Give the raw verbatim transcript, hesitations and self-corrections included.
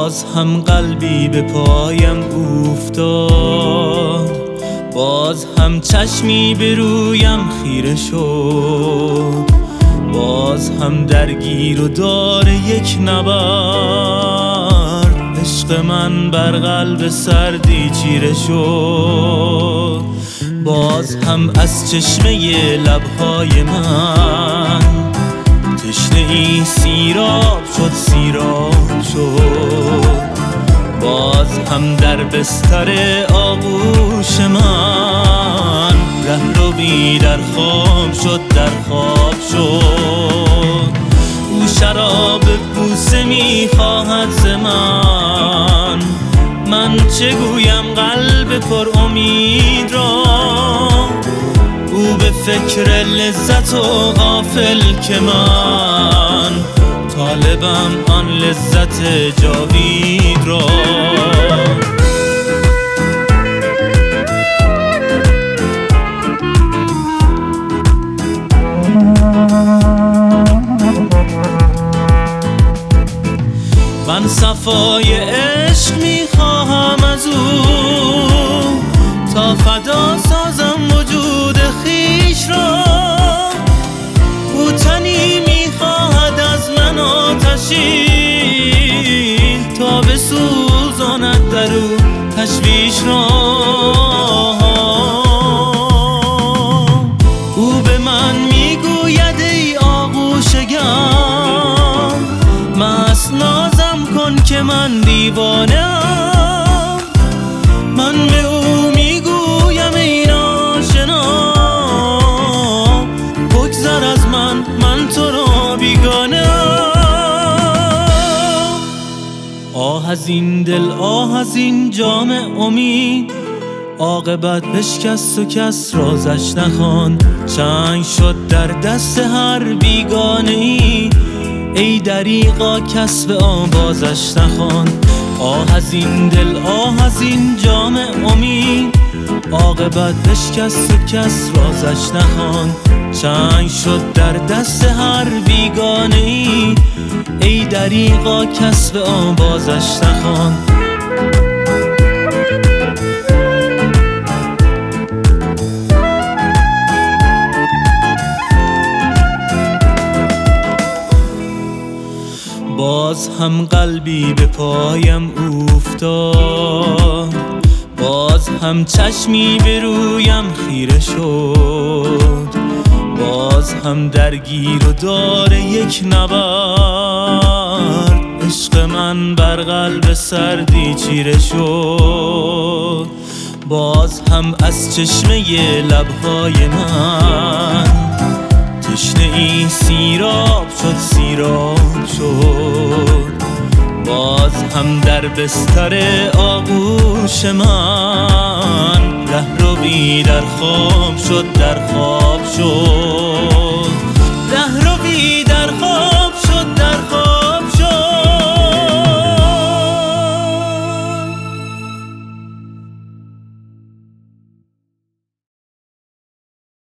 باز هم قلبی به پایم افتاد، باز هم چشمی به رویم خیره شد، باز هم درگیر و دار یک نبرد. عشق من بر قلب سردی چیره شد، باز هم از چشمه لبهای من تشنه ای سیراب شد سیراب شد. باز هم در بستر آغوش من رهروی در خواب شد در خواب شد. او شراب بوسه میخواهد ز من، من چه گویم قلب پر امید را. او به فکر لذت و غافل که من طالبم آن لذت جاوید را. من صفای عشق میخواهم از او تا فدا سازم وجود خیش را. او تنی میخواهد از من آتشی تا بسوزاند در او تشویش را. او به من میگوید ای آغوش گرم، مست نازم کن که من دیوانه‌ام. من به او میگویم ای ناشنا، بگذر از من من تو را بیگانه‌ام. آه از این دل آه از این جام امید، عاقبت بشکست و کس رازش نخواند. چنگ شد در دست هر بیگانه ای، ای دریغا کس به آوازش نخواند. آه از این دل آه از این جام امید، عاقبت بشکست و کس رازش نخواند. چنگ شد در دست هر بیگانه ای، ای دریغا کس به آوازش نخواند. باز هم قلبی به پایم افتاد، باز هم چشمی به رویم خیره شد، باز هم درگیر و دار یک نبرد. عشق من بر قلب سردی چیره شد، باز هم از چشمه لبهای من تشنه ای سیراب شد سیراب شد. باز هم در بستر آغوش من رهروی در خواب شد در خواب شد.